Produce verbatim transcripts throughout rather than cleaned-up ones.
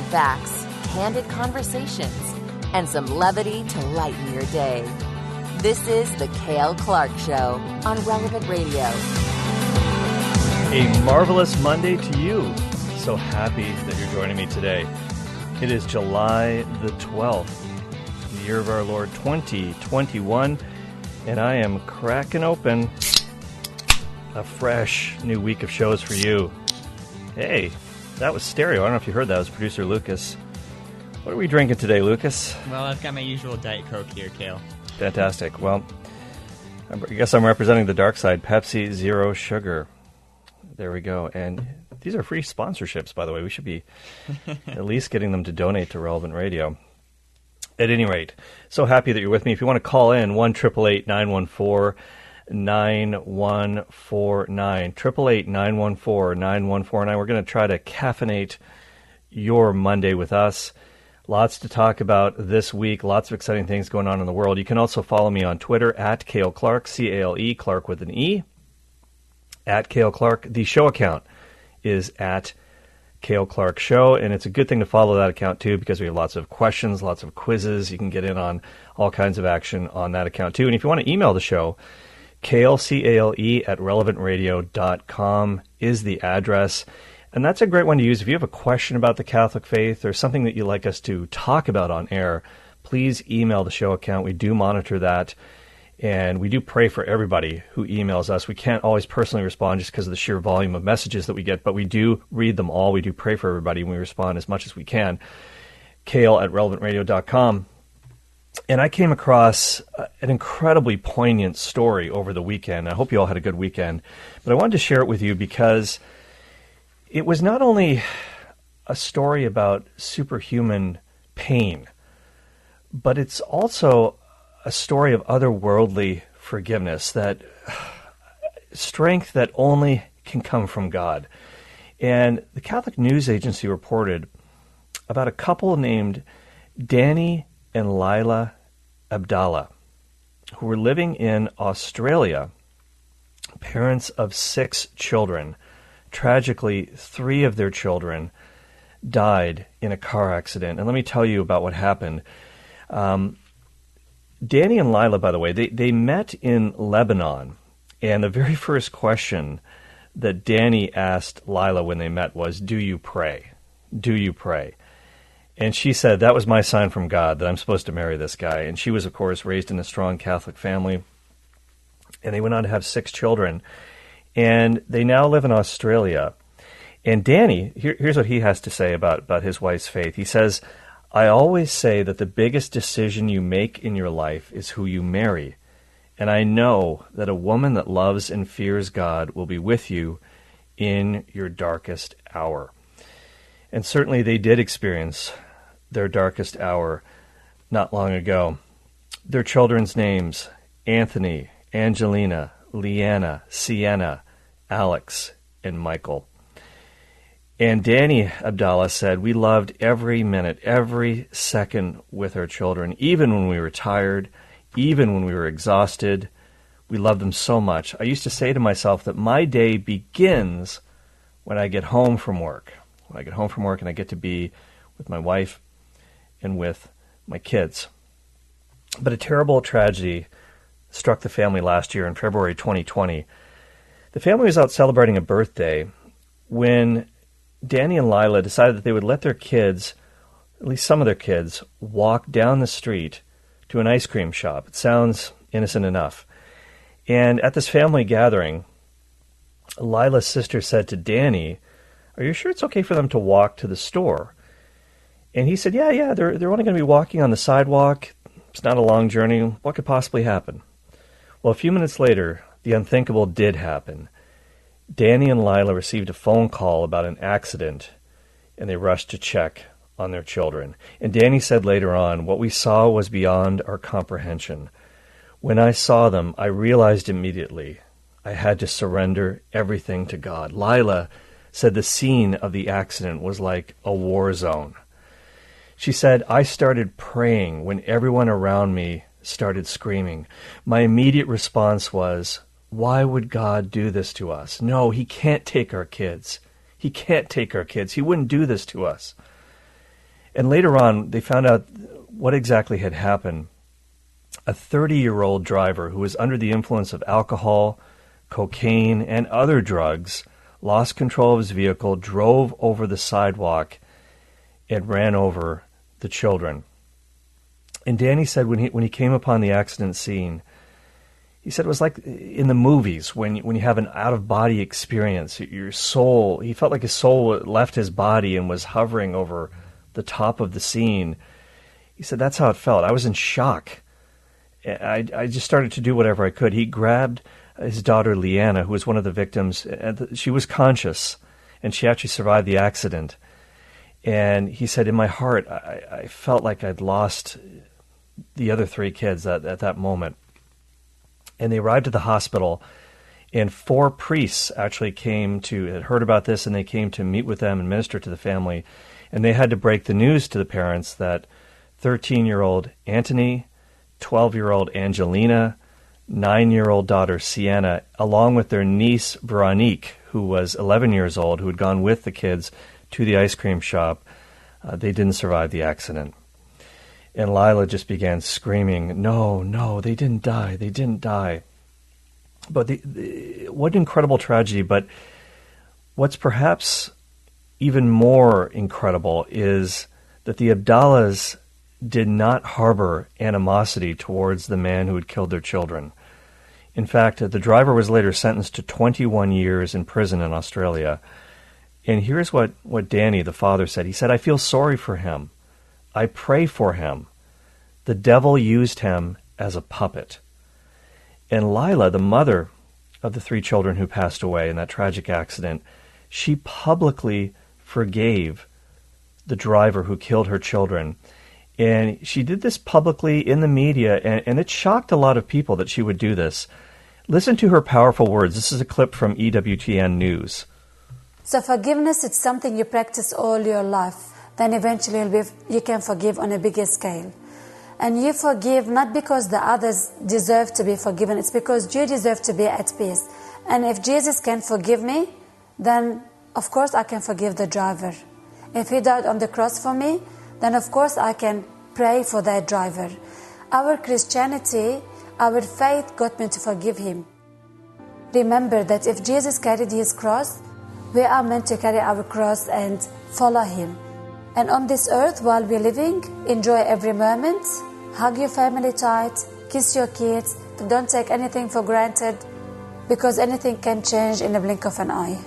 facts, candid conversations, and some levity to lighten your day. This is The Cale Clark Show on Relevant Radio. A marvelous Monday to you. So happy that you're joining me today. It is July the twelfth, the year of our Lord twenty twenty-one, and I am cracking open a fresh new week of shows for you. Hey, that was stereo. I don't know if you heard that. It was producer Lucas. What are we drinking today, Lucas? Well, I've got my usual Diet Coke here, Cale. Fantastic. Well, I guess I'm representing the dark side, Pepsi Zero Sugar. There we go. And these are free sponsorships, by the way. We should be at least getting them to donate to Relevant Radio. At any rate, so happy that you're with me. If you want to call in, one eight eight eight, nine one four, nine one four nine. eight eight eight, nine one four, nine one four nine. We're going to try to caffeinate your Monday with us. Lots to talk about this week. Lots of exciting things going on in the world. You can also follow me on Twitter, at Cale Clark, C A L E, Clark with an E, at Cale Clark. The show account is at Cale Clark Show, and it's a good thing to follow that account too, because we have lots of questions, lots of quizzes. You can get in on all kinds of action on that account too. And if you want to email the show, Cale, C A L E, at relevant radio dot com is the address. And that's a great one to use. If you have a question about the Catholic faith or something that you'd like us to talk about on air, please email the show account. We do monitor that. And we do pray for everybody who emails us. We can't always personally respond just because of the sheer volume of messages that we get, but we do read them all. We do pray for everybody, and we respond as much as we can. Cale at relevant radio dot com. And I came across an incredibly poignant story over the weekend. I hope you all had a good weekend. But I wanted to share it with you because it was not only a story about superhuman pain, but it's also a story of otherworldly forgiveness, that strength that only can come from God. And the Catholic News Agency reported about a couple named Danny and Lila Abdallah, who were living in Australia, parents of six children. Tragically, three of their children died in a car accident. And let me tell you about what happened. Um, Danny and Lila, by the way, they, they met in Lebanon, and the very first question that Danny asked Lila when they met was, do you pray? Do you pray? And she said, that was my sign from God that I'm supposed to marry this guy. And she was, of course, raised in a strong Catholic family, and they went on to have six children. And they now live in Australia. And Danny, here, here's what he has to say about, about his wife's faith. He says, I always say that the biggest decision you make in your life is who you marry. And I know that a woman that loves and fears God will be with you in your darkest hour. And certainly they did experience their darkest hour not long ago. Their children's names, Anthony, Angelina, Leanna, Sienna, Alex, and Michael. And Danny Abdallah said, we loved every minute, every second with our children, even when we were tired, even when we were exhausted. We loved them so much. I used to say to myself that my day begins when I get home from work. When I get home from work and I get to be with my wife and with my kids. But a terrible tragedy struck the family last year in February twenty twenty. The family was out celebrating a birthday when Danny and Lila decided that they would let their kids, at least some of their kids, walk down the street to an ice cream shop. It sounds innocent enough. And at this family gathering, Lila's sister said to Danny, are you sure it's okay for them to walk to the store? And he said, yeah, yeah, they're, they're only going to be walking on the sidewalk. It's not a long journey. What could possibly happen? Well, a few minutes later, the unthinkable did happen. Danny and Lila received a phone call about an accident, and they rushed to check on their children. And Danny said later on, what we saw was beyond our comprehension. When I saw them, I realized immediately I had to surrender everything to God. Lila said the scene of the accident was like a war zone. She said, I started praying when everyone around me started screaming. My immediate response was, why would God do this to us? No, he can't take our kids. He can't take our kids. He wouldn't do this to us. And later on, they found out what exactly had happened. A thirty-year-old driver who was under the influence of alcohol, cocaine, and other drugs lost control of his vehicle, drove over the sidewalk, and ran over the children. And Danny said when he when he came upon the accident scene, he said it was like in the movies when when you have an out-of-body experience. Your soul, he felt like his soul left his body and was hovering over the top of the scene. He said that's how it felt. I was in shock. I, I just started to do whatever I could. He grabbed his daughter, Leanna, who was one of the victims. And she was conscious, and she actually survived the accident. And he said, in my heart, I, I felt like I'd lost the other three kids at, at that moment. And they arrived at the hospital, and four priests actually came to, had heard about this, and they came to meet with them and minister to the family. And they had to break the news to the parents that thirteen-year-old Anthony, twelve-year-old Angelina, nine-year-old daughter Sienna, along with their niece Veronique, who was eleven years old, who had gone with the kids to the ice cream shop, uh, they didn't survive the accident. And Lila just began screaming, no, no, they didn't die, they didn't die. But the, the, what an incredible tragedy. But what's perhaps even more incredible is that the Abdallahs did not harbor animosity towards the man who had killed their children. In fact, the driver was later sentenced to twenty-one years in prison in Australia. And here's what, what Danny, the father, said. He said, I feel sorry for him. I pray for him. The devil used him as a puppet. And Lila, the mother of the three children who passed away in that tragic accident, she publicly forgave the driver who killed her children. And she did this publicly in the media, and, and it shocked a lot of people that she would do this. Listen to her powerful words. This is a clip from E W T N News. So forgiveness is something you practice all your life. Then eventually you'll be, you can forgive on a bigger scale. And you forgive not because the others deserve to be forgiven. It's because you deserve to be at peace. And if Jesus can forgive me, then of course I can forgive the driver. If he died on the cross for me, then of course I can pray for that driver. Our Christianity, our faith got me to forgive him. Remember that if Jesus carried his cross, we are meant to carry our cross and follow him. And on this earth, while we're living, enjoy every moment, hug your family tight, kiss your kids, don't take anything for granted, because anything can change in a blink of an eye.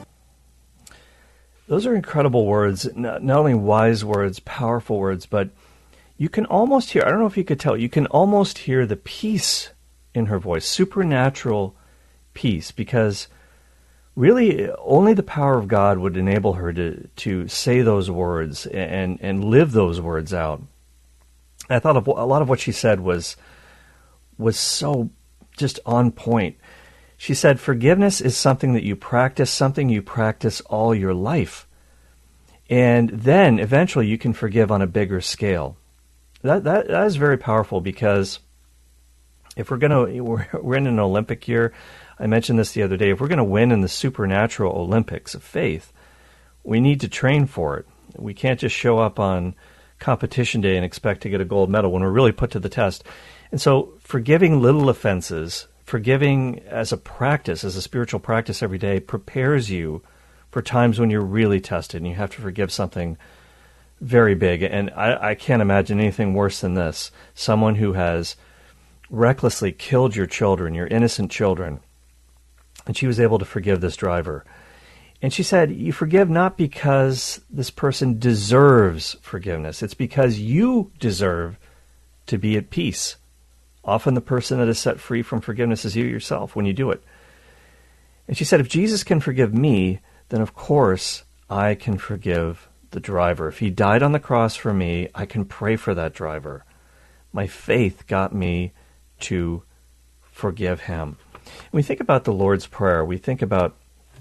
Those are incredible words, not, not only wise words, powerful words, but you can almost hear, I don't know if you could tell, you can almost hear the peace in her voice, supernatural peace, because really only the power of God would enable her to, to say those words and, and live those words out. I thought of a lot of what she said was, was so just on point. She said, forgiveness is something that you practice, something you practice all your life. And then eventually you can forgive on a bigger scale. That that, that is very powerful, because if we're going to, we're, we're in an Olympic year. I mentioned this the other day. If we're going to win in the supernatural Olympics of faith, we need to train for it. We can't just show up on competition day and expect to get a gold medal when we're really put to the test. And so forgiving little offenses, forgiving as a practice, as a spiritual practice every day, prepares you for times when you're really tested and you have to forgive something very big. And I, I can't imagine anything worse than this. Someone who has recklessly killed your children, your innocent children. And she was able to forgive this driver. And she said, you forgive not because this person deserves forgiveness. It's because you deserve to be at peace. Often the person that is set free from forgiveness is you yourself when you do it. And she said, if Jesus can forgive me, then of course I can forgive the driver. If he died on the cross for me, I can pray for that driver. My faith got me to forgive him. When we think about the Lord's Prayer, we think about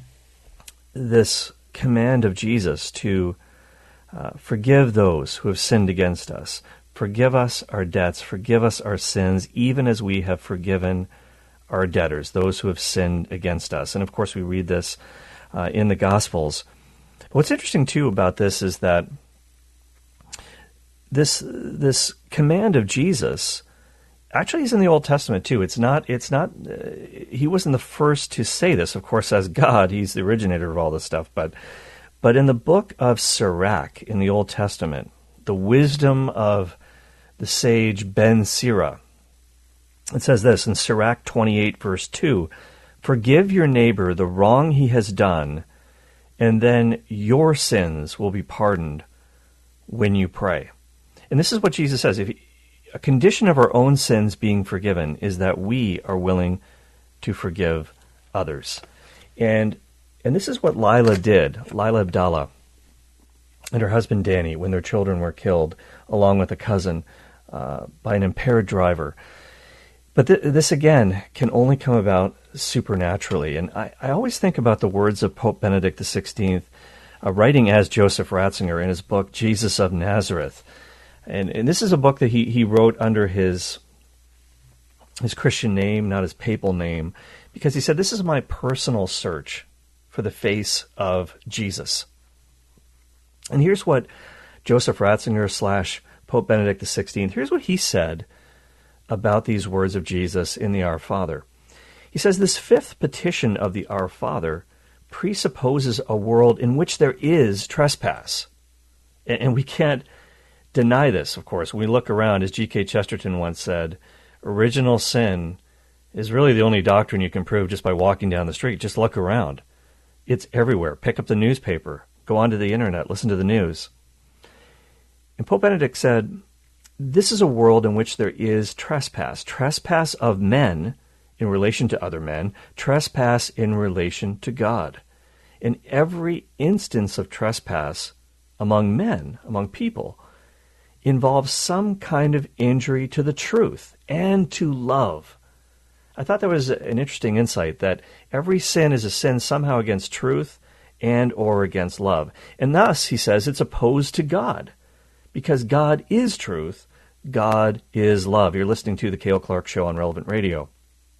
this command of Jesus to uh, forgive those who have sinned against us. Forgive us our debts, forgive us our sins, even as we have forgiven our debtors, those who have sinned against us. And of course we read this uh, in the Gospels. What's interesting too about this is that this this command of Jesus actually is in the Old Testament too. It's not. It's not. Uh, he wasn't the first to say this. Of course, as God, he's the originator of all this stuff. But but in the book of Sirach in the Old Testament, the wisdom of the sage Ben Sira, it says this in Sirach twenty-eight, verse two: "Forgive your neighbor the wrong he has done, and then your sins will be pardoned when you pray." And this is what Jesus says. If a condition of our own sins being forgiven is that we are willing to forgive others. And and this is what Lila did, Lila Abdallah and her husband Danny, when their children were killed, along with a cousin, uh, by an impaired driver. But th- this, again, can only come about supernaturally. And I, I always think about the words of Pope Benedict the sixteenth, uh, writing as Joseph Ratzinger in his book, Jesus of Nazareth. And, and this is a book that he, he wrote under his his Christian name, not his papal name, because he said, this is my personal search for the face of Jesus. And here's what Joseph Ratzinger slash Pope Benedict the sixteenth, here's what he said about these words of Jesus in the Our Father. He says, this fifth petition of the Our Father presupposes a world in which there is trespass. And, and we can't deny this, of course. When we look around, as G K Chesterton once said, original sin is really the only doctrine you can prove just by walking down the street. Just look around. It's everywhere. Pick up the newspaper. Go onto the internet. Listen to the news. And Pope Benedict said, this is a world in which there is trespass. Trespass of men in relation to other men. Trespass in relation to God. In every instance of trespass among men, among people, involves some kind of injury to the truth and to love. I thought that was an interesting insight, that every sin is a sin somehow against truth and or against love. And thus, he says, it's opposed to God, because God is truth, God is love. You're listening to the Cale Clark Show on Relevant Radio.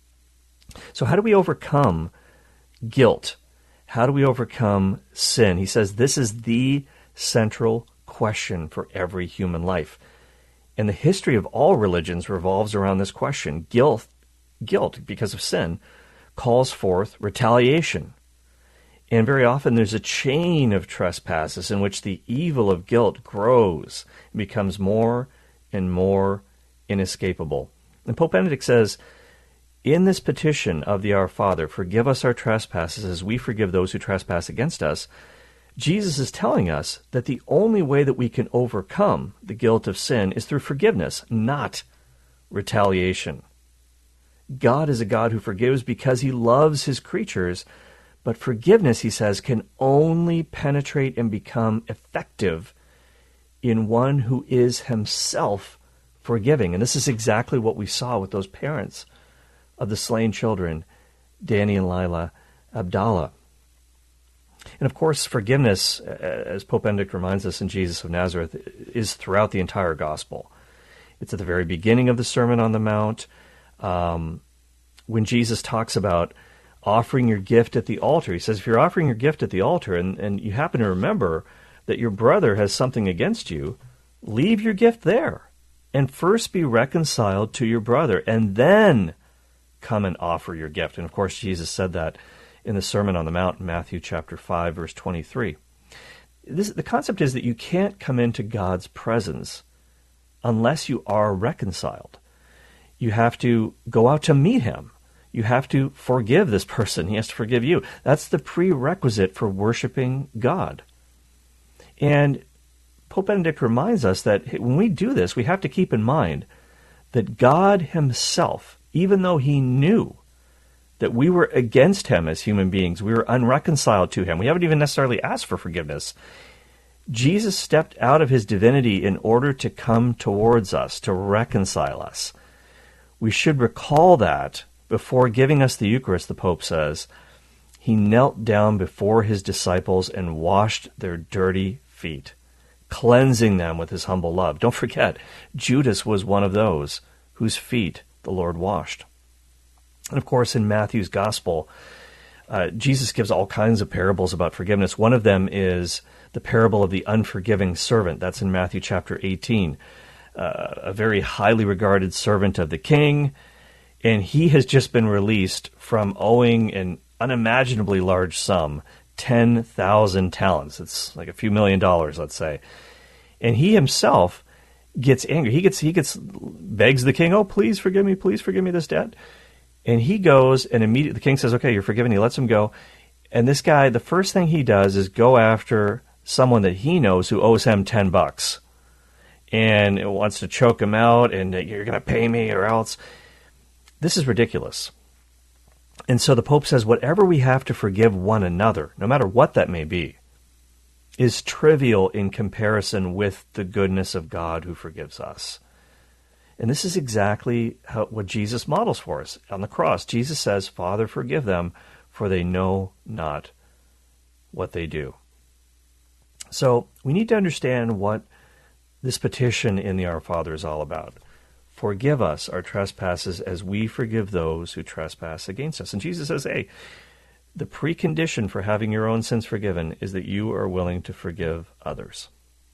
So how do we overcome guilt? How do we overcome sin? He says this is the central question for every human life. And the history of all religions revolves around this question. Guilt, guilt because of sin, calls forth retaliation. And very often there's a chain of trespasses in which the evil of guilt grows and becomes more and more inescapable. And Pope Benedict says, in this petition of the Our Father, forgive us our trespasses as we forgive those who trespass against us, Jesus is telling us that the only way that we can overcome the guilt of sin is through forgiveness, not retaliation. God is a God who forgives because he loves his creatures, but forgiveness, he says, can only penetrate and become effective in one who is himself forgiving. And this is exactly what we saw with those parents of the slain children, Danny and Lila Abdallah. And of course, forgiveness, as Pope Benedict reminds us in Jesus of Nazareth, is throughout the entire gospel. It's at the very beginning of the Sermon on the Mount, um, when Jesus talks about offering your gift at the altar. He says, if you're offering your gift at the altar and, and you happen to remember that your brother has something against you, leave your gift there and first be reconciled to your brother and then come and offer your gift. And of course, Jesus said that in the Sermon on the Mount in Matthew chapter five, verse twenty-three. This, the concept is that you can't come into God's presence unless you are reconciled. You have to go out to meet him. You have to forgive this person. He has to forgive you. That's the prerequisite for worshiping God. And Pope Benedict reminds us that when we do this, we have to keep in mind that God himself, even though he knew that we were against him as human beings, we were unreconciled to him, we haven't even necessarily asked for forgiveness, Jesus stepped out of his divinity in order to come towards us, to reconcile us. We should recall that before giving us the Eucharist, the Pope says, he knelt down before his disciples and washed their dirty feet, cleansing them with his humble love. Don't forget, Judas was one of those whose feet the Lord washed. And of course, in Matthew's Gospel, Uh, Jesus gives all kinds of parables about forgiveness. One of them is the parable of the unforgiving servant. That's in Matthew chapter eighteen. Uh, a very highly regarded servant of the king, and he has just been released from owing an unimaginably large sum, ten thousand talents. It's like a few million dollars, let's say. And he himself gets angry. He gets, he gets, begs the king, oh, please forgive me, please forgive me this debt. And he goes and immediately, the king says, okay, you're forgiven. He lets him go. And this guy, the first thing he does is go after someone that he knows who owes him ten bucks. And it wants to choke him out, and you're going to pay me or else. This is ridiculous. And so the Pope says whatever we have to forgive one another, no matter what that may be, is trivial in comparison with the goodness of God who forgives us. And this is exactly how, what Jesus models for us on the cross. Jesus says, Father, forgive them, for they know not what they do. So we need to understand what this petition in the Our Father is all about. Forgive us our trespasses as we forgive those who trespass against us. And Jesus says, hey, the precondition for having your own sins forgiven is that you are willing to forgive others.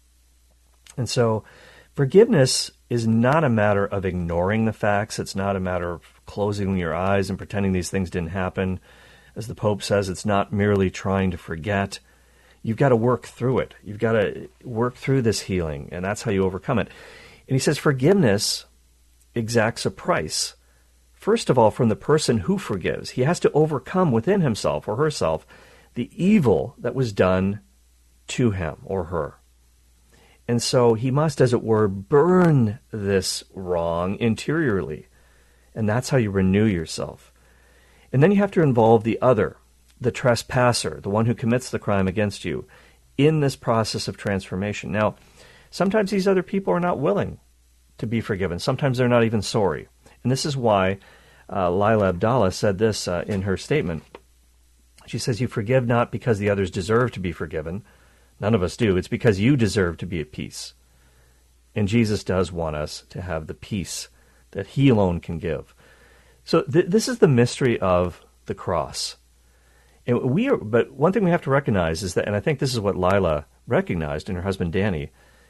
And so forgiveness is not a matter of ignoring the facts. It's not a matter of closing your eyes and pretending these things didn't happen. As the Pope says, it's not merely trying to forget. You've got to work through it. You've got to work through this healing, and that's how you overcome it. And he says forgiveness exacts a price. First of all, from the person who forgives. He has to overcome within himself or herself the evil that was done to him or her. And so he must, as it were, burn this wrong interiorly. And that's how you renew yourself. And then you have to involve the other, the trespasser, the one who commits the crime against you, in this process of transformation. Now, sometimes these other people are not willing to be forgiven. Sometimes they're not even sorry. And this is why uh, Lila Abdallah said this uh, in her statement. She says, you forgive not because the others deserve to be forgiven. None of us do. It's because you deserve to be at peace. And Jesus does want us to have the peace that he alone can give. So th- this is the mystery of the cross. And we are, but one thing we have to recognize is that, and I think this is what Lila recognized in her husband Danny,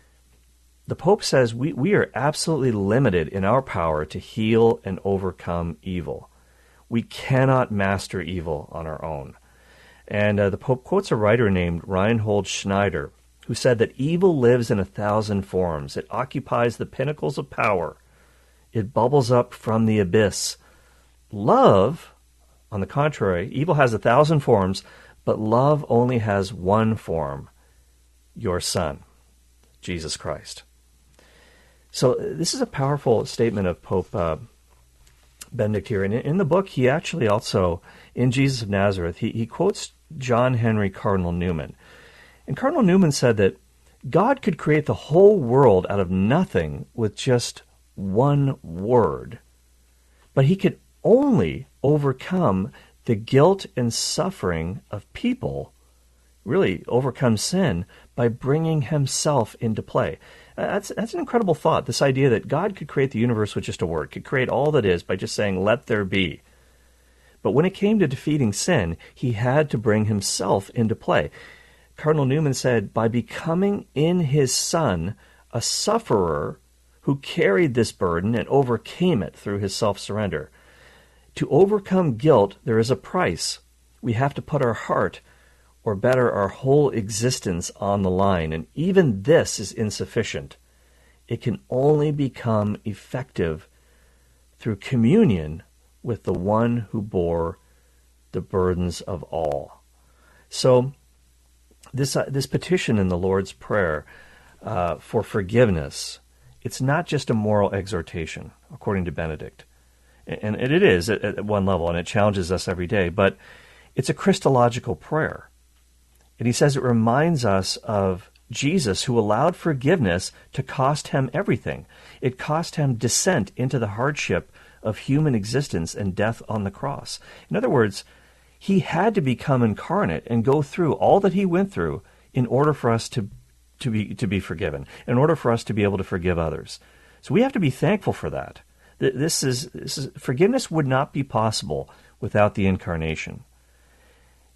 the Pope says we, we are absolutely limited in our power to heal and overcome evil. We cannot master evil on our own. And uh, the Pope quotes a writer named Reinhold Schneider, who said that evil lives in a thousand forms. It occupies the pinnacles of power. It bubbles up from the abyss. Love, on the contrary, evil has a thousand forms, but love only has one form, your Son, Jesus Christ. So this is a powerful statement of Pope uh, Benedict here. And in the book, he actually also, in Jesus of Nazareth, he, he quotes John Henry Cardinal Newman. And Cardinal Newman said that God could create the whole world out of nothing with just one word, but he could only overcome the guilt and suffering of people, really overcome sin, by bringing himself into play. That's that's an incredible thought, this idea that God could create the universe with just a word, could create all that is by just saying, let there be. But when it came to defeating sin, he had to bring himself into play. Cardinal Newman said, by becoming in his Son a sufferer who carried this burden and overcame it through his self-surrender. To overcome guilt, there is a price. We have to put our heart, or better, our whole existence on the line. And even this is insufficient. It can only become effective through communion with the one who bore the burdens of all. So this uh, this petition in the Lord's Prayer uh, for forgiveness, it's not just a moral exhortation, according to Benedict. And it is at, at one level, and it challenges us every day, but it's a Christological prayer. And he says it reminds us of Jesus, who allowed forgiveness to cost him everything. It cost him descent into the hardship of human existence and death on the cross. In other words, he had to become incarnate and go through all that he went through in order for us to, to be to be forgiven, in order for us to be able to forgive others. So we have to be thankful for that. This is, this is forgiveness would not be possible without the incarnation.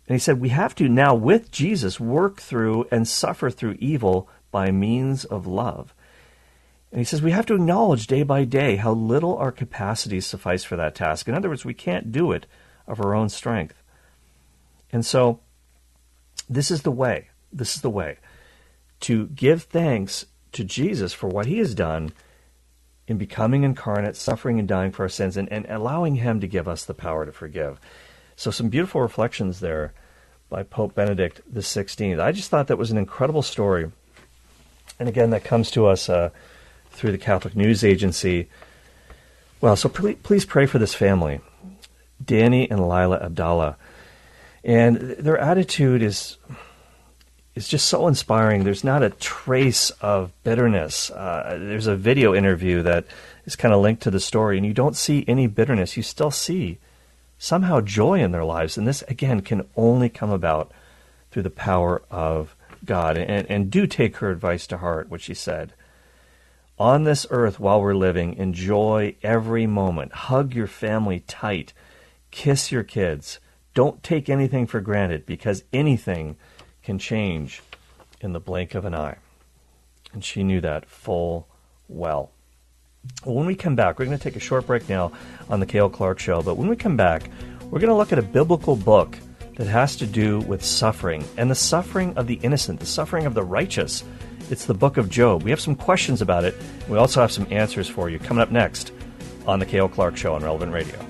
And he said, we have to now, with Jesus, work through and suffer through evil by means of love. And he says we have to acknowledge day by day how little our capacities suffice for that task. In other words, we can't do it of our own strength. And so this is the way, this is the way to give thanks to Jesus for what he has done in becoming incarnate, suffering and dying for our sins, and, and allowing him to give us the power to forgive. So some beautiful reflections there by Pope Benedict the sixteenth. I just thought that was an incredible story. And again, that comes to us uh, through the Catholic News Agency. Well, so please, please pray for this family, Danny and Lila Abdallah. And their attitude is is just so inspiring. There's not a trace of bitterness. Uh, there's a video interview that is kind of linked to the story, and you don't see any bitterness. You still see somehow joy in their lives. And this, again, can only come about through the power of God. And, and do take her advice to heart, what she said. On this earth, while we're living, enjoy every moment. Hug your family tight. Kiss your kids. Don't take anything for granted, because anything can change in the blink of an eye. And she knew that full well. Well, when we come back, we're going to take a short break now on the Cale Clark Show. But when we come back, we're going to look at a biblical book that has to do with suffering, and the suffering of the innocent, the suffering of the righteous. It's the book of Job. We have some questions about it. We also have some answers for you coming up next on the Cale Clark Show on Relevant Radio.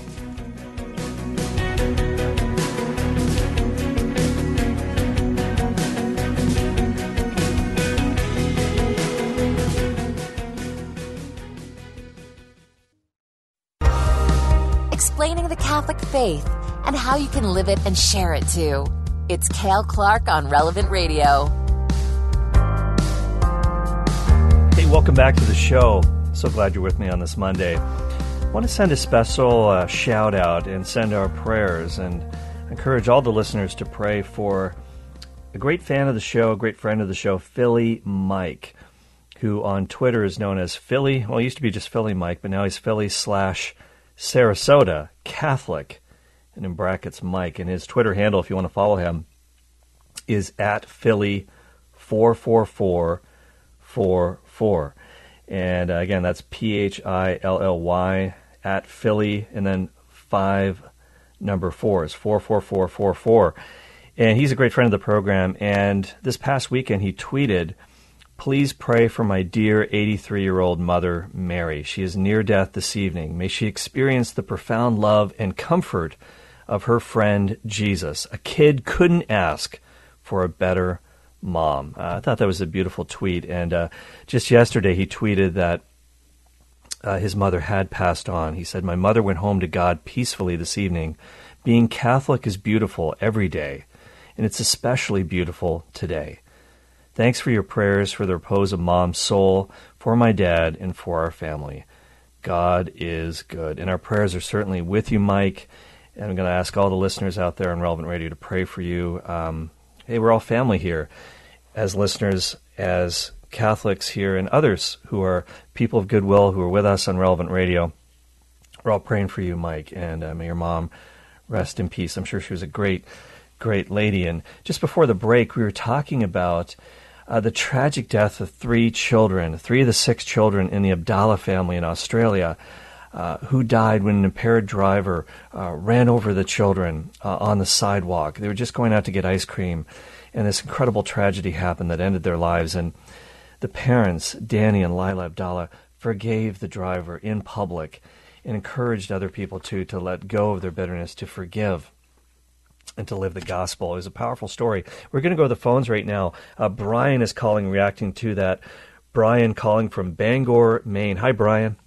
Explaining the Catholic faith and how you can live it and share it too. It's Cale Clark on Relevant Radio. Hey, welcome back to the show. So glad you're with me on this Monday. I want to send a special uh, shout out and send our prayers, and encourage all the listeners to pray for a great fan of the show, a great friend of the show, Philly Mike, who on Twitter is known as Philly. Well, he used to be just Philly Mike, but now he's Philly slash Sarasota Catholic, and in brackets Mike. And his Twitter handle, if you want to follow him, is at Philly four four four four four. And uh, again, that's P H I L L Y at Philly, and then five number four is four four four four four. And he's a great friend of the program. And this past weekend, he tweeted, "Please pray for my dear eighty-three-year-old mother, Mary. She is near death this evening. May she experience the profound love and comfort of her friend Jesus. A kid couldn't ask for a better mom." Uh, I thought that was a beautiful tweet. And uh, just yesterday, he tweeted that uh, his mother had passed on. He said, "My mother went home to God peacefully this evening. Being Catholic is beautiful every day, and it's especially beautiful today. Thanks for your prayers for the repose of Mom's soul, for my dad, and for our family. God is good." And our prayers are certainly with you, Mike. And I'm going to ask all the listeners out there on Relevant Radio to pray for you. Um, hey, we're all family here, as listeners, as Catholics here, and others who are people of goodwill who are with us on Relevant Radio. We're all praying for you, Mike, and uh, may your mom rest in peace. I'm sure she was a great, great lady. And just before the break, we were talking about Uh, the tragic death of three children, three of the six children in the Abdallah family in Australia, uh, who died when an impaired driver uh, ran over the children uh, on the sidewalk. They were just going out to get ice cream, and this incredible tragedy happened that ended their lives. And the parents, Danny and Lila Abdallah, forgave the driver in public and encouraged other people, too, to let go of their bitterness, to forgive, and to live the gospel. It was a powerful story. We're going to go to the phones right now. Uh, Brian is calling, reacting to that. Brian calling from Bangor, Maine. Hi, Brian.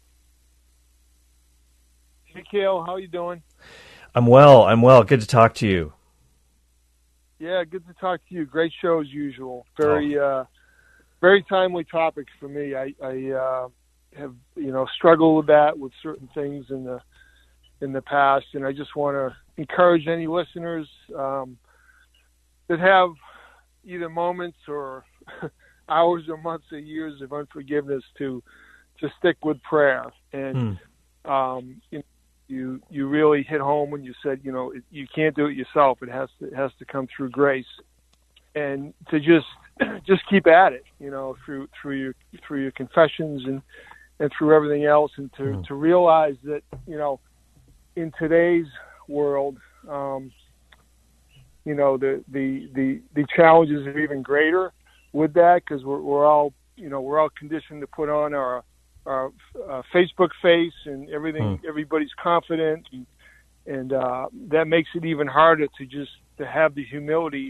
Hey, Cale. How you doing? I'm well. I'm well. Good to talk to you. Yeah, good to talk to you. Great show as usual. Very, oh. uh, very timely topics for me. I, I uh, have, you know, struggled with that with certain things in the in the past, and I just want to encourage any listeners um, that have either moments or hours or months or years of unforgiveness to to stick with prayer. And mm. um, you know, you you really hit home when you said, you know, it, you can't do it yourself. It has to it has to come through grace, and to just just keep at it, you know, through through your through your confessions and and through everything else, and to mm. to realize that, you know, in today's world, um, you know, the the the the challenges are even greater with that, because we're we're all you know we're all conditioned to put on our our uh, Facebook face and everything. Mm. Everybody's confident, and, and uh, that makes it even harder to just to have the humility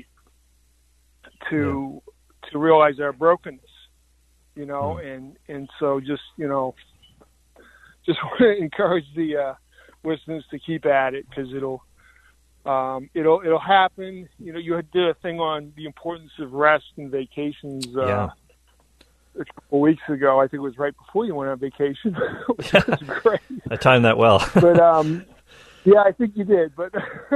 to yeah. to realize our brokenness, you know, mm. and and so just you know just want to encourage the uh, listeners to keep at it, because it'll um, it'll it'll happen. You know, you did a thing on the importance of rest and vacations. Uh, yeah. A couple weeks ago, I think it was right before you went on vacation, which was great. I timed that well. But um, yeah, I think you did. But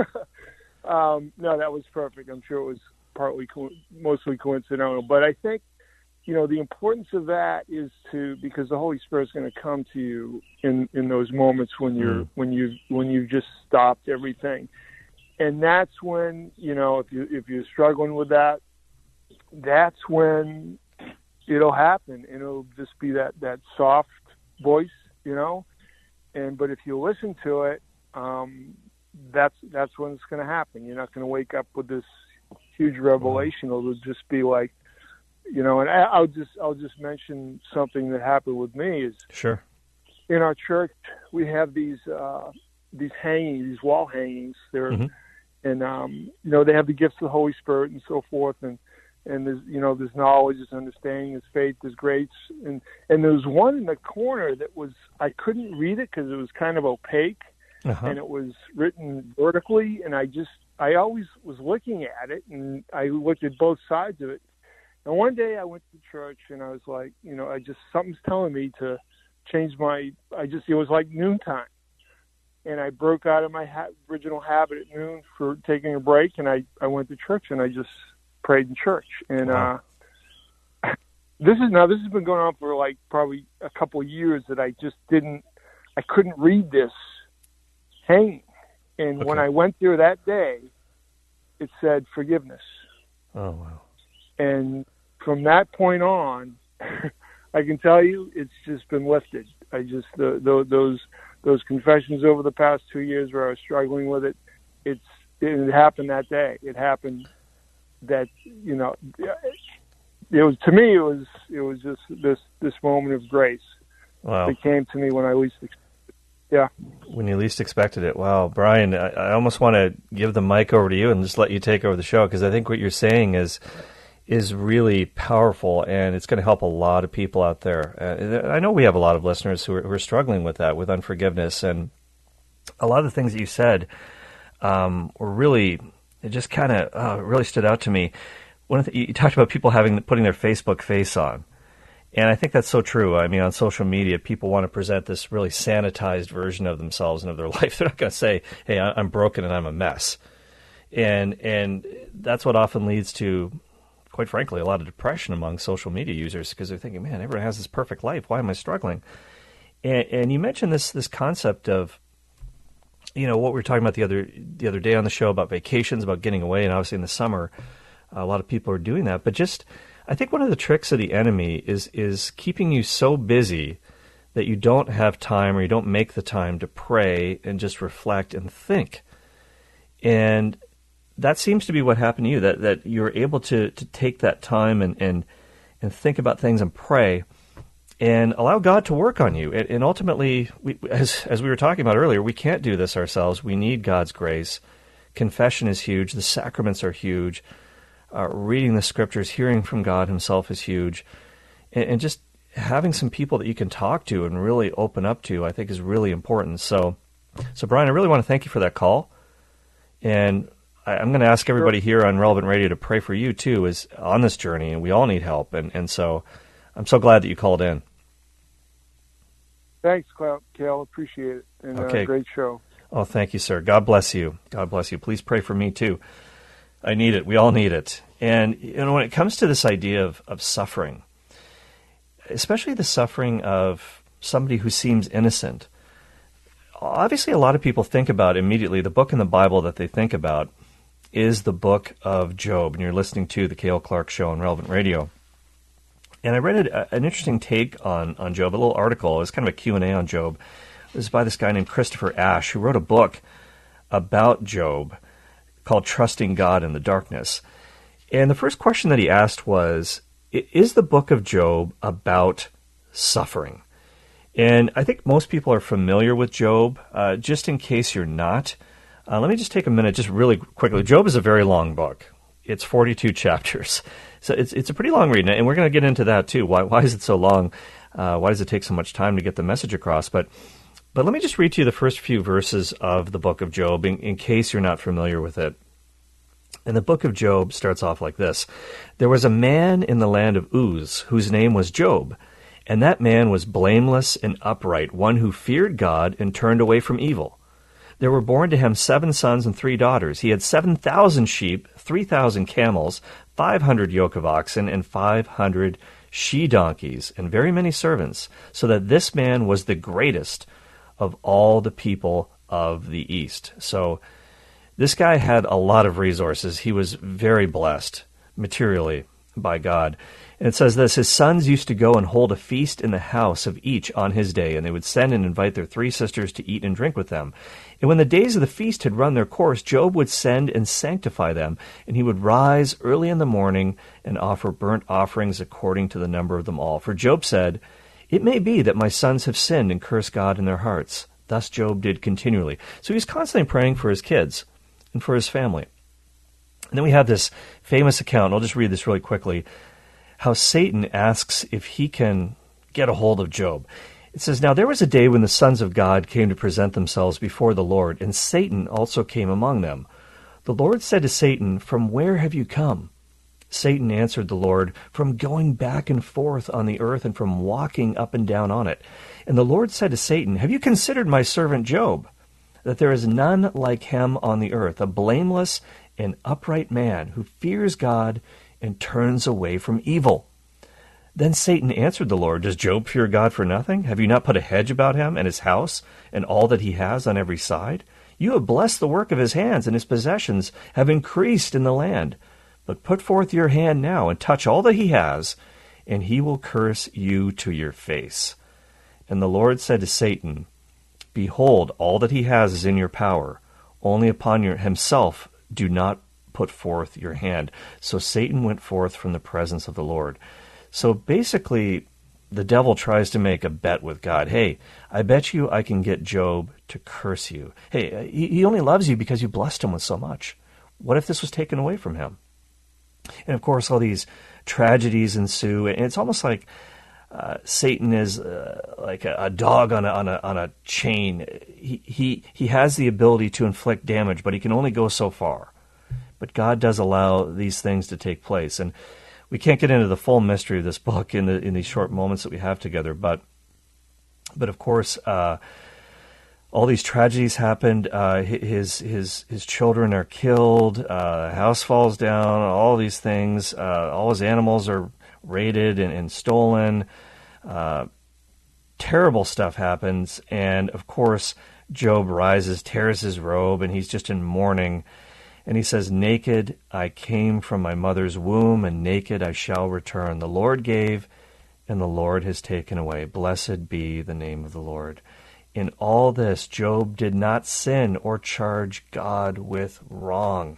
um, no, that was perfect. I'm sure it was partly, co- mostly coincidental. But I think, you know, the importance of that is to, because the Holy Spirit's going to come to you in, in those moments when you're mm. when you when you've just stopped everything, and that's when, you know, if you if you're struggling with that, that's when it'll happen, and it'll just be that, that soft voice, you know. And but if you listen to it, um, that's that's when it's going to happen. You're not going to wake up with this huge revelation. It'll just be like, you know. And I, I'll just I'll just mention something that happened with me. Is sure. In our church, we have these uh, these hangings, these wall hangings. They're mm-hmm. and um, you know, they have the gifts of the Holy Spirit and so forth, and. And there's, you know, there's knowledge, there's understanding, there's faith, there's grace. And, and there was one in the corner that was, I couldn't read it because it was kind of opaque, uh-huh. and it was written vertically. And I just, I always was looking at it, and I looked at both sides of it. And one day I went to church, and I was like, you know, I just, something's telling me to change my, I just, it was like noontime. And I broke out of my ha- original habit at noon for taking a break, and I, I went to church, and I just prayed in church. And wow. uh, this is now, this has been going on for like probably a couple of years, that I just didn't, I couldn't read this hanging. And okay. when I went there that day, it said forgiveness. Oh, wow. And from that point on, I can tell you, it's just been lifted. I just, the, the, those, those confessions over the past two years where I was struggling with it, it's, it happened that day. It happened that, you know, it was, to me, it was, it was just this, this moment of grace. Wow. That came to me when I least expected it. Yeah. When you least expected it. Wow. Brian, I, I almost want to give the mic over to you and just let you take over the show, because I think what you're saying is, is really powerful, and it's going to help a lot of people out there. Uh, I know we have a lot of listeners who are, who are struggling with that, with unforgiveness, and a lot of the things that you said um, were really, it just kind of uh, really stood out to me. One of the, you talked about people having putting their Facebook face on, and I think that's so true. I mean, on social media, people want to present this really sanitized version of themselves and of their life. They're not going to say, "Hey, I'm broken and I'm a mess," and and that's what often leads to, quite frankly, a lot of depression among social media users, because they're thinking, "Man, everyone has this perfect life. Why am I struggling?" And, and you mentioned this this concept of, you know, what we were talking about the other the other day on the show about vacations, about getting away, and obviously in the summer, a lot of people are doing that. But just, I think one of the tricks of the enemy is is keeping you so busy that you don't have time, or you don't make the time to pray and just reflect and think. And that seems to be what happened to you, that that you're able to to take that time and and, and think about things and pray, and allow God to work on you. And, and ultimately, we, as as we were talking about earlier, we can't do this ourselves. We need God's grace. Confession is huge. The sacraments are huge. Uh, reading the scriptures, hearing from God himself is huge. And, and just having some people that you can talk to and really open up to, I think, is really important. So, so Brian, I really want to thank you for that call. And I, I'm going to ask everybody here on Relevant Radio to pray for you, too, is on this journey, and we all need help. And, and so I'm so glad that you called in. Thanks, Cale. Appreciate it. And okay. uh, great show. Oh, thank you, sir. God bless you. God bless you. Please pray for me, too. I need it. We all need it. And you know, when it comes to this idea of, of suffering, especially the suffering of somebody who seems innocent, obviously a lot of people think about immediately, the book in the Bible that they think about is the book of Job. And you're listening to the Cale Clark Show on Relevant Radio. And I read a, an interesting take on, on Job, a little article. It was kind of a Q and A on Job. It was by this guy named Christopher Ash, who wrote a book about Job called Trusting God in the Darkness. And the first question that he asked was, is the book of Job about suffering? And I think most people are familiar with Job. Uh, just in case you're not, uh, let me just take a minute, just really quickly. Job is a very long book. It's forty-two chapters. So it's it's a pretty long read, and we're going to get into that too. Why why is it so long? Uh, why does it take so much time to get the message across? But but let me just read to you the first few verses of the book of Job in, in case you're not familiar with it. And the book of Job starts off like this. There was a man in the land of Uz whose name was Job, and that man was blameless and upright, one who feared God and turned away from evil. There were born to him seven sons and three daughters. He had seven thousand sheep, three thousand camels, five hundred yoke of oxen, and five hundred she-donkeys, and very many servants, so that this man was the greatest of all the people of the East. So this guy had a lot of resources. He was very blessed materially by God. And it says this, his sons used to go and hold a feast in the house of each on his day, and they would send and invite their three sisters to eat and drink with them. And when the days of the feast had run their course, Job would send and sanctify them, and he would rise early in the morning and offer burnt offerings according to the number of them all. For Job said, it may be that my sons have sinned and cursed God in their hearts. Thus Job did continually. So he was constantly praying for his kids and for his family. And then we have this famous account, I'll just read this really quickly, how Satan asks if he can get a hold of Job. It says, now there was a day when the sons of God came to present themselves before the Lord, and Satan also came among them. The Lord said to Satan, from where have you come? Satan answered the Lord, from going back and forth on the earth and from walking up and down on it. And the Lord said to Satan, have you considered my servant Job, that there is none like him on the earth, a blameless and upright man who fears God and turns away from evil? Then Satan answered the Lord, does Job fear God for nothing? Have you not put a hedge about him and his house and all that he has on every side? You have blessed the work of his hands, and his possessions have increased in the land. But put forth your hand now and touch all that he has, and he will curse you to your face. And the Lord said to Satan, behold, all that he has is in your power. Only upon your, himself do not put forth your hand. So Satan went forth from the presence of the Lord. So basically, the devil tries to make a bet with God. Hey, I bet you I can get Job to curse you. Hey, he, he only loves you because you blessed him with so much. What if this was taken away from him? And of course, all these tragedies ensue. And it's almost like uh, Satan is uh, like a, a dog on a, on a on a chain. He, he he has the ability to inflict damage, but he can only go so far. But God does allow these things to take place. And we can't get into the full mystery of this book in the in these short moments that we have together. But but of course, uh, all these tragedies happened. Uh, his his his children are killed. Uh, the house falls down. All these things. Uh, all his animals are raided and, and stolen. Uh, terrible stuff happens. And of course, Job rises, tears his robe, and he's just in mourning. And he says, naked I came from my mother's womb, and naked I shall return. The Lord gave, and the Lord has taken away. Blessed be the name of the Lord. In all this, Job did not sin or charge God with wrong.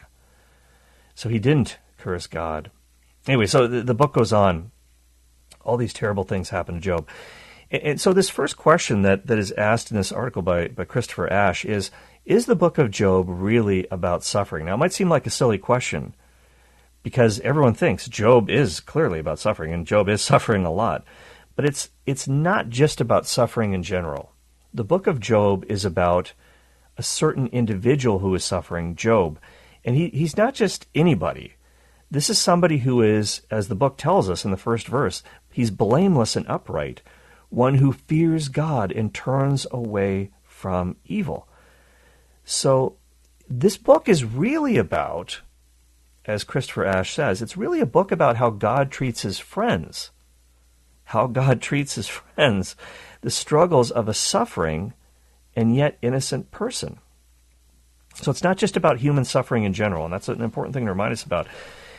So he didn't curse God. Anyway, so the, the book goes on. All these terrible things happen to Job. And, and so this first question that, that is asked in this article by, by Christopher Ash is, is the book of Job really about suffering? Now, it might seem like a silly question because everyone thinks Job is clearly about suffering, and Job is suffering a lot. But it's it's not just about suffering in general. The book of Job is about a certain individual who is suffering, Job. And he, he's not just anybody. This is somebody who is, as the book tells us in the first verse, he's blameless and upright, one who fears God and turns away from evil. So this book is really about, as Christopher Ash says, it's really a book about how God treats his friends. How God treats his friends. The struggles of a suffering and yet innocent person. So it's not just about human suffering in general, and that's an important thing to remind us about.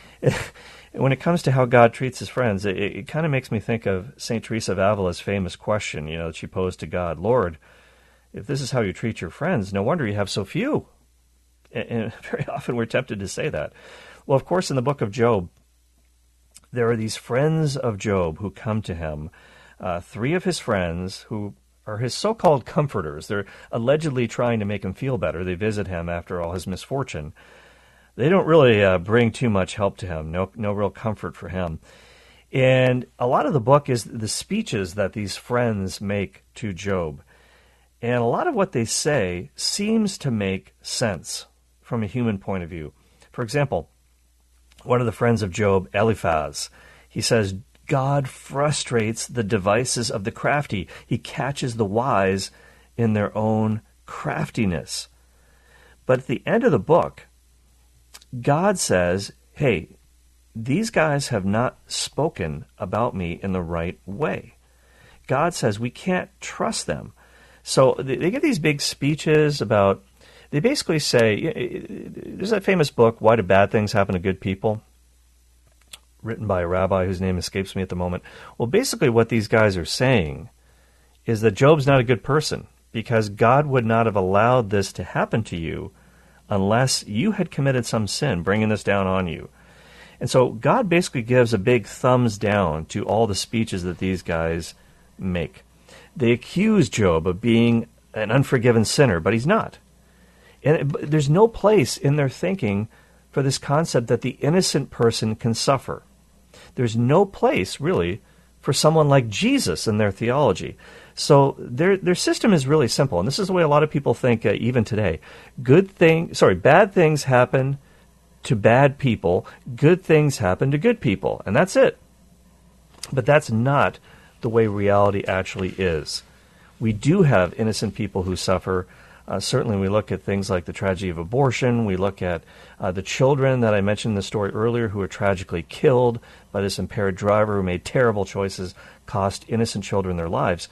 When it comes to how God treats his friends, it, it kind of makes me think of Saint Teresa of Avila's famous question, you know, that she posed to God, Lord, if this is how you treat your friends, no wonder you have so few. And, and very often we're tempted to say that. Well, of course, in the book of Job, there are these friends of Job who come to him, uh, three of his friends who are his so-called comforters. They're allegedly trying to make him feel better. They visit him after all his misfortune. They don't really uh, bring too much help to him, no no real comfort for him. And a lot of the book is the speeches that these friends make to Job. And a lot of what they say seems to make sense from a human point of view. For example, one of the friends of Job, Eliphaz, he says, God frustrates the devices of the crafty. He catches the wise in their own craftiness. But at the end of the book, God says, hey, these guys have not spoken about me in the right way. God says we can't trust them. So they give these big speeches about, they basically say, there's that famous book, Why Do Bad Things Happen to Good People? Written by a rabbi whose name escapes me at the moment. Well, basically what these guys are saying is that Job's not a good person because God would not have allowed this to happen to you unless you had committed some sin, bringing this down on you. And so God basically gives a big thumbs down to all the speeches that these guys make. They accuse Job of being an unforgiven sinner, but he's not. And it, there's no place in their thinking for this concept that the innocent person can suffer. There's no place, really, for someone like Jesus in their theology. So their their system is really simple, and this is the way a lot of people think uh, even today. Good thing, sorry, bad things happen to bad people. Good things happen to good people, and that's it. But that's not the way reality actually is. We do have innocent people who suffer. Uh, certainly we look at things like the tragedy of abortion. We look at uh, the children that I mentioned in the story earlier who were tragically killed by this impaired driver who made terrible choices, cost innocent children their lives.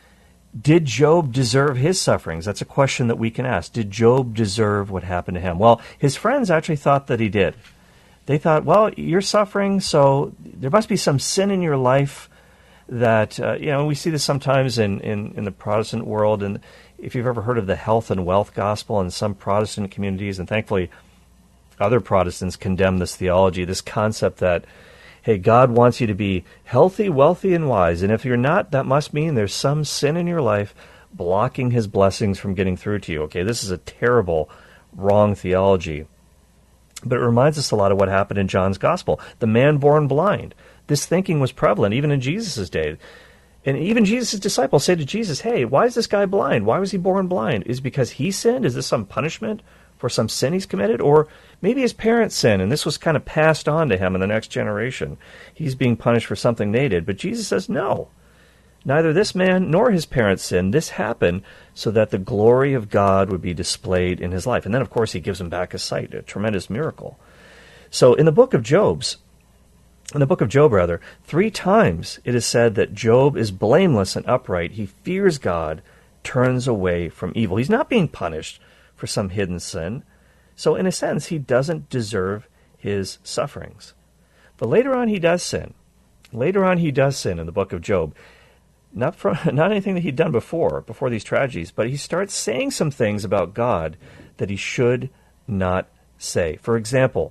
Did Job deserve his sufferings? That's a question that we can ask. Did Job deserve what happened to him? Well, his friends actually thought that he did. They thought, well, you're suffering, so there must be some sin in your life that, uh, you know, we see this sometimes in, in, in the Protestant world, and if you've ever heard of the health and wealth gospel in some Protestant communities, and thankfully other Protestants condemn this theology, this concept that, hey, God wants you to be healthy, wealthy, and wise, and if you're not, that must mean there's some sin in your life blocking his blessings from getting through to you. Okay, this is a terrible, wrong theology. But it reminds us a lot of what happened in John's gospel. The man born blind. This thinking was prevalent even in Jesus' day. And even Jesus' disciples say to Jesus, hey, why is this guy blind? Why was he born blind? Is it because he sinned? Is this some punishment for some sin he's committed? Or maybe his parents sinned, and this was kind of passed on to him in the next generation. He's being punished for something they did. But Jesus says, no. Neither this man nor his parents sinned. This happened so that the glory of God would be displayed in his life. And then, of course, he gives him back his sight, a tremendous miracle. So in the book of Job's, In the book of Job, rather, three times it is said that Job is blameless and upright. He fears God, turns away from evil. He's not being punished for some hidden sin. So in a sense, he doesn't deserve his sufferings. But later on, he does sin. Later on, he does sin in the book of Job. Not, for, not anything that he'd done before, before these tragedies, but he starts saying some things about God that he should not say. For example,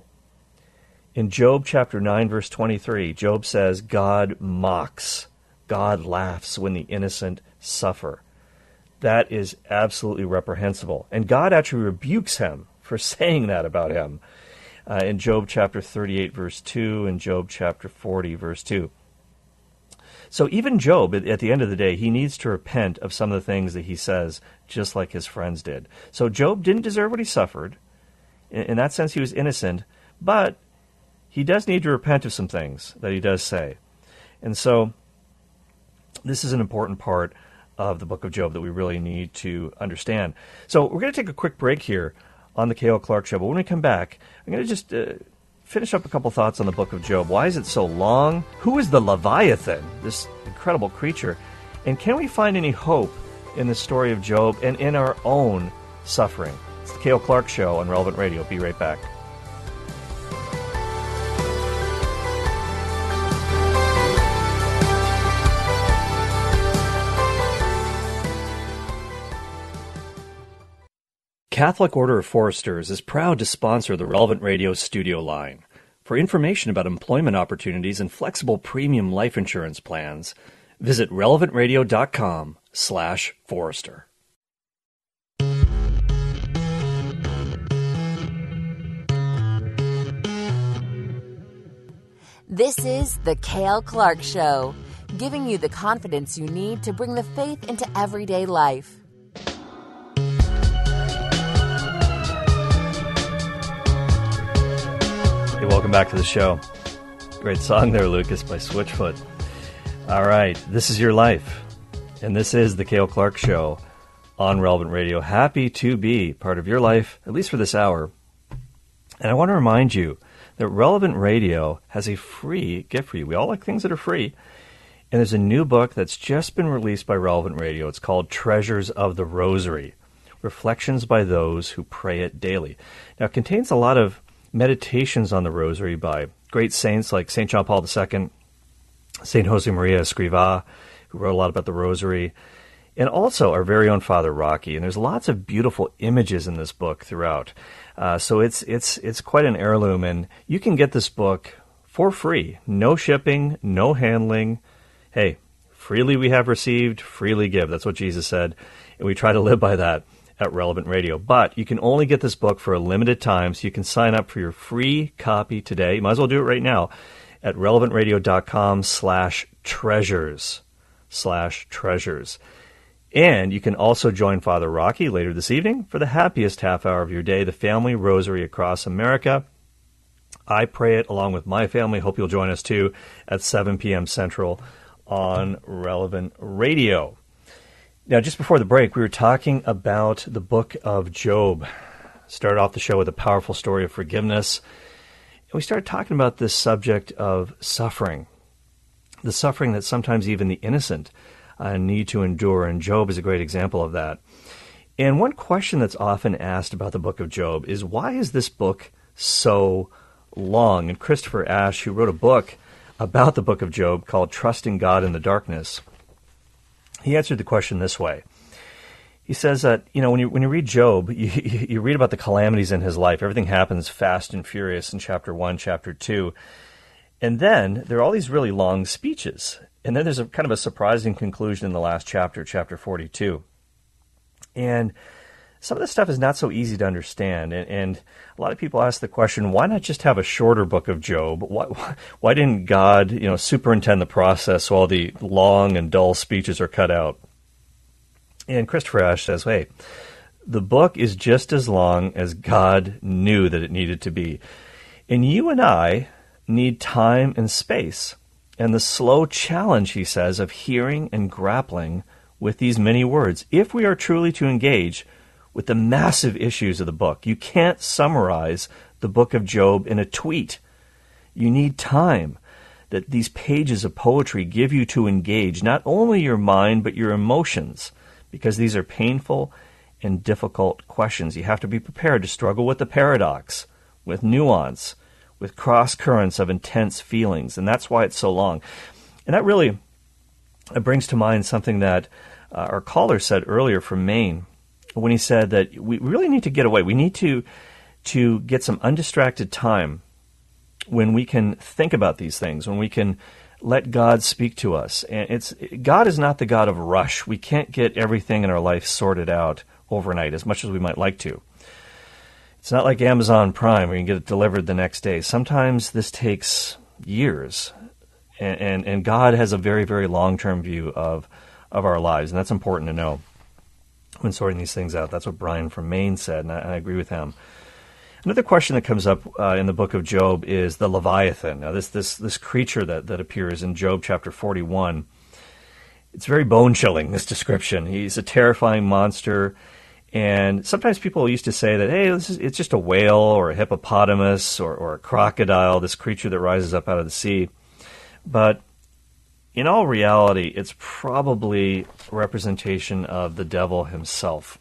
in Job chapter nine, verse twenty-three, Job says, God mocks, God laughs when the innocent suffer. That is absolutely reprehensible. And God actually rebukes him for saying that about him uh, in Job chapter thirty-eight, verse two, and Job chapter forty, verse two. So even Job, at the end of the day, he needs to repent of some of the things that he says, just like his friends did. So Job didn't deserve what he suffered. In, in that sense, he was innocent, but he does need to repent of some things that he does say. And so this is an important part of the book of Job that we really need to understand. So we're going to take a quick break here on the K L Clark Show. But when we come back, I'm going to just uh, finish up a couple thoughts on the book of Job. Why is it so long? Who is the Leviathan, this incredible creature? And can we find any hope in the story of Job and in our own suffering. It's the Cale Clark Show on Relevant Radio. Be right back. Catholic Order of Foresters is proud to sponsor the Relevant Radio studio line. For information about employment opportunities and flexible premium life insurance plans, visit relevantradio.com slash Forester. This is the Cale Clark Show, giving you the confidence you need to bring the faith into everyday life. Hey, welcome back to the show. Great song there, Lucas, by Switchfoot. All right, this is your life, and this is the Cale Clark Show on Relevant Radio. Happy to be part of your life, at least for this hour. And I want to remind you that Relevant Radio has a free gift for you. We all like things that are free. And there's a new book that's just been released by Relevant Radio. It's called Treasures of the Rosary, Reflections by Those Who Pray It Daily. Now, it contains a lot of meditations on the Rosary by great saints like Saint John Paul the Second, Saint Josemaria Escrivá, who wrote a lot about the Rosary, and also our very own Father Rocky. And there's lots of beautiful images in this book throughout. Uh, so it's it's it's quite an heirloom, and you can get this book for free. No shipping, no handling. Hey, freely we have received, freely give. That's what Jesus said, and we try to live by that at Relevant Radio. But you can only get this book for a limited time, so you can sign up for your free copy today. You might as well do it right now at relevantradio.com slash treasures, slash treasures. And you can also join Father Rocky later this evening for the happiest half hour of your day, the Family Rosary Across America. I pray it along with my family. Hope you'll join us too at seven p.m. Central on Relevant Radio. Now, just before the break, we were talking about the book of Job. Started off the show with a powerful story of forgiveness. And we started talking about this subject of suffering, the suffering that sometimes even the innocent uh, need to endure. And Job is a great example of that. And one question that's often asked about the book of Job is, why is this book so long? And Christopher Ash, who wrote a book about the book of Job called Trusting God in the Darkness, he answered the question this way. He says that, you know, when you when you read Job, you, you read about the calamities in his life. Everything happens fast and furious in chapter one, chapter two. And then there are all these really long speeches. And then there's a kind of a surprising conclusion in the last chapter, chapter forty-two. And some of this stuff is not so easy to understand. And, and a lot of people ask the question, why not just have a shorter book of Job? Why, why didn't God, you know, superintend the process so all the long and dull speeches are cut out? And Christopher Ash says, hey, the book is just as long as God knew that it needed to be. And you and I need time and space. And the slow challenge, he says, of hearing and grappling with these many words, if we are truly to engage with the massive issues of the book. You can't summarize the book of Job in a tweet. You need time that these pages of poetry give you to engage not only your mind, but your emotions, because these are painful and difficult questions. You have to be prepared to struggle with the paradox, with nuance, with cross currents of intense feelings, and that's why it's so long. And that really it brings to mind something that uh, our caller said earlier from Maine, when he said that we really need to get away. We need to to get some undistracted time when we can think about these things, when we can let God speak to us. And it's God is not the God of rush. We can't get everything in our life sorted out overnight as much as we might like to. It's not like Amazon Prime where you can get it delivered the next day. Sometimes this takes years. And, and, and God has a very, very long-term view of, of our lives, and that's important to know when sorting these things out. That's what Brian from Maine said, and I, I agree with him. Another question that comes up uh, in the book of Job is the Leviathan. Now, this this this creature that, that appears in Job chapter forty-one, it's very bone-chilling, this description. He's a terrifying monster, and sometimes people used to say that, hey, this is, it's just a whale or a hippopotamus or, or a crocodile, this creature that rises up out of the sea. But in all reality, it's probably a representation of the devil himself.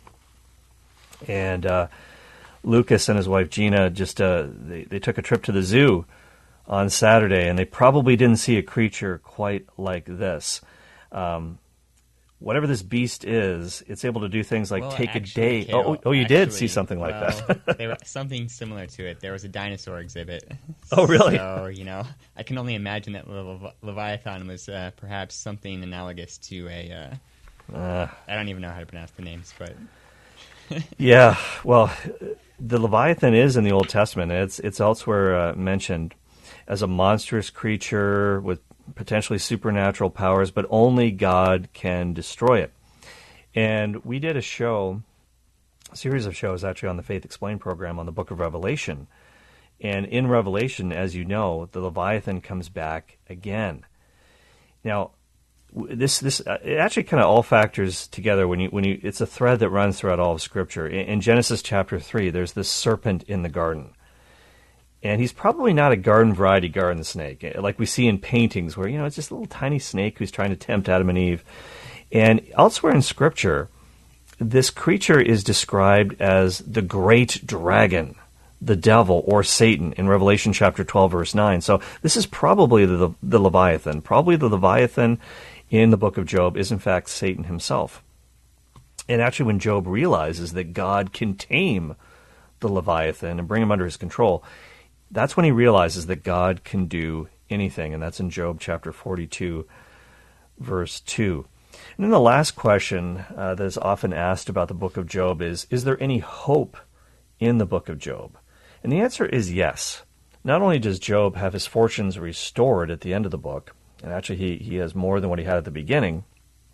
And uh, Lucas and his wife Gina just uh, they, they took a trip to the zoo on Saturday, and they probably didn't see a creature quite like this. Um, whatever this beast is, it's able to do things like well, take actually, a day. Kale, oh, oh, you actually, did see something like well, that. there was something similar to it. There was a dinosaur exhibit. Oh, really? So, you know, I can only imagine that Levi- Leviathan was uh, perhaps something analogous to a... Uh, uh, I don't even know how to pronounce the names, but... Yeah, well, the Leviathan is in the Old Testament. It's, it's elsewhere uh, mentioned as a monstrous creature with potentially supernatural powers, but only God can destroy it. And we did a show, a series of shows actually on the Faith Explained program on the book of Revelation. And in Revelation, as you know, the Leviathan comes back again. Now, this this uh, it actually kind of all factors together when you when you it's a thread that runs throughout all of Scripture. In, in Genesis chapter three, there's this serpent in the garden. And he's probably not a garden variety garden snake, like we see in paintings where, you know, it's just a little tiny snake who's trying to tempt Adam and Eve. And elsewhere in Scripture, this creature is described as the great dragon, the devil, or Satan in Revelation chapter twelve, verse nine. So this is probably the, the Leviathan. Probably the Leviathan in the book of Job is in fact Satan himself. And actually when Job realizes that God can tame the Leviathan and bring him under his control, that's when he realizes that God can do anything, and that's in Job chapter forty-two, verse two. And then the last question uh, that is often asked about the book of Job is, is there any hope in the book of Job? And the answer is yes. Not only does Job have his fortunes restored at the end of the book, and actually he, he has more than what he had at the beginning,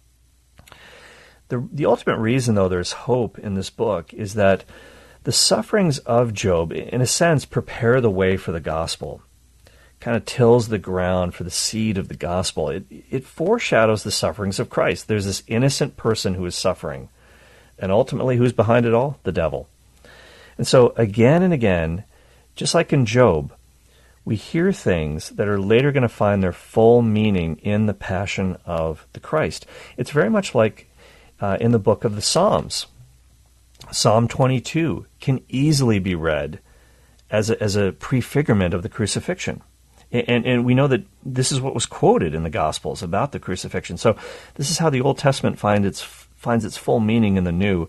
the, the ultimate reason, though, there's hope in this book is that the sufferings of Job, in a sense, prepare the way for the gospel, kind of tills the ground for the seed of the gospel. It, it foreshadows the sufferings of Christ. There's this innocent person who is suffering, and ultimately who's behind it all? The devil. And so again and again, just like in Job, we hear things that are later going to find their full meaning in the passion of the Christ. It's very much like uh, in the book of the Psalms. Psalm twenty-two can easily be read as a, as a prefigurement of the crucifixion. And, and we know that this is what was quoted in the Gospels about the crucifixion. So this is how the Old Testament find its, finds its full meaning in the New.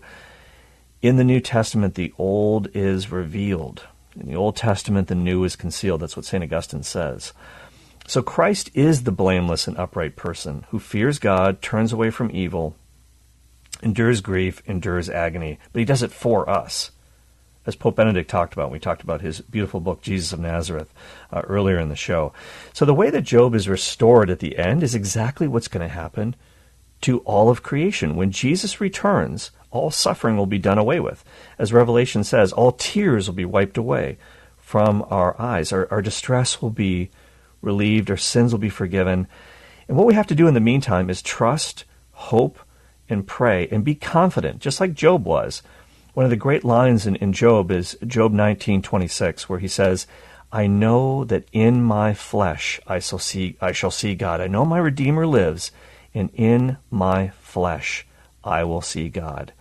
In the New Testament, the Old is revealed. In the Old Testament, the New is concealed. That's what Saint Augustine says. So Christ is the blameless and upright person who fears God, turns away from evil, endures grief, endures agony. But he does it for us. As Pope Benedict talked about, we talked about his beautiful book, Jesus of Nazareth, uh, earlier in the show. So the way that Job is restored at the end is exactly what's going to happen to all of creation. When Jesus returns, all suffering will be done away with. As Revelation says, all tears will be wiped away from our eyes. Our, our distress will be relieved. Our sins will be forgiven. And what we have to do in the meantime is trust, hope, and pray, and be confident, just like Job was. One of the great lines in, in Job is Job nineteen twenty-six, where he says, I know that in my flesh I shall see I shall see God. I know my Redeemer lives, and in my flesh I will see God.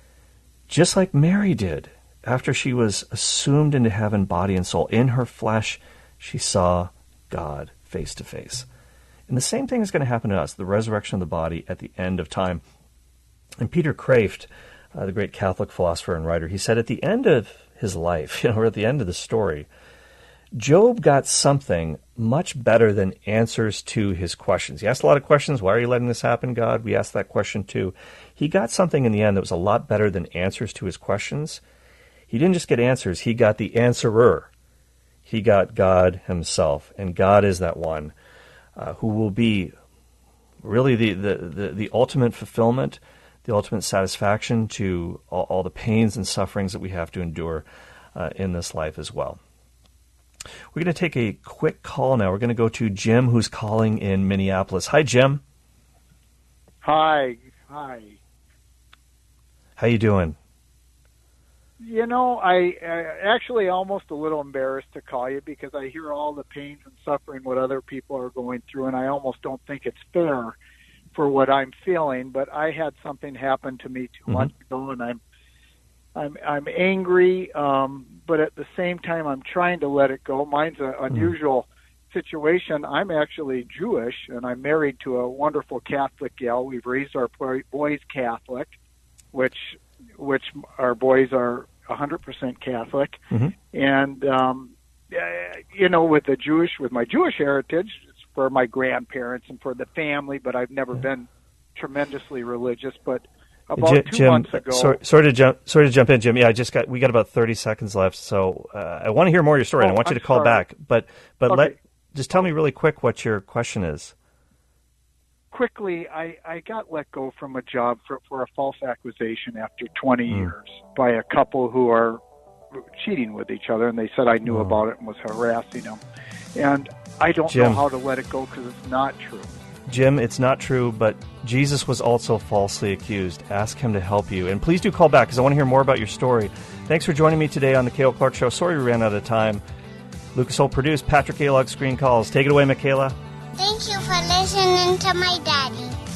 Just like Mary did, after she was assumed into heaven, body and soul, in her flesh she saw God face to face. And the same thing is going to happen to us, the resurrection of the body at the end of time. And Peter Kraft, uh, the great Catholic philosopher and writer, he said at the end of his life, you know, or at the end of the story, Job got something much better than answers to his questions. He asked a lot of questions. Why are you letting this happen, God? We asked that question too. He got something in the end that was a lot better than answers to his questions. He didn't just get answers. He got the answerer. He got God himself. And God is that one uh, who will be really the, the, the, the ultimate fulfillment, the ultimate satisfaction to all, all the pains and sufferings that we have to endure uh, in this life as well. We're going to take a quick call now. We're going to go to Jim, who's calling in Minneapolis. Hi, Jim. Hi. Hi. How you doing? You know, I, I actually almost a little embarrassed to call you because I hear all the pains and suffering what other people are going through, and I almost don't think it's fair for what I'm feeling. But I had something happen to me two mm-hmm. months ago, and I'm I'm I'm angry, um, but at the same time, I'm trying to let it go. Mine's an unusual mm-hmm. situation. I'm actually Jewish, and I'm married to a wonderful Catholic gal. We've raised our boys Catholic, which which our boys are one hundred percent Catholic. Mm-hmm. And, um, you know, with the Jewish, with my Jewish heritage, it's for my grandparents and for the family, but I've never yeah. been tremendously religious. But about Jim, two Jim, months ago... Sorry, sorry, to jump, sorry to jump in, Jim. Yeah, I just got, we got about thirty seconds left, so uh, I want to hear more of your story, oh, and I want I'm you to call sorry. back. But, but okay. let, just tell me really quick what your question is. Quickly, I, I got let go from a job for, for a false accusation after twenty mm. years by a couple who are cheating with each other, and they said I knew oh. about it and was harassing them. And I don't Jim, know how to let it go because it's not true. Jim, it's not true, but Jesus was also falsely accused. Ask him to help you. And please do call back because I want to hear more about your story. Thanks for joining me today on the Cale Clark Show. Sorry we ran out of time. Lucas Holt produced, Patrick Alog screen calls. Take it away, Michaela. Thank you for listening to my daddy.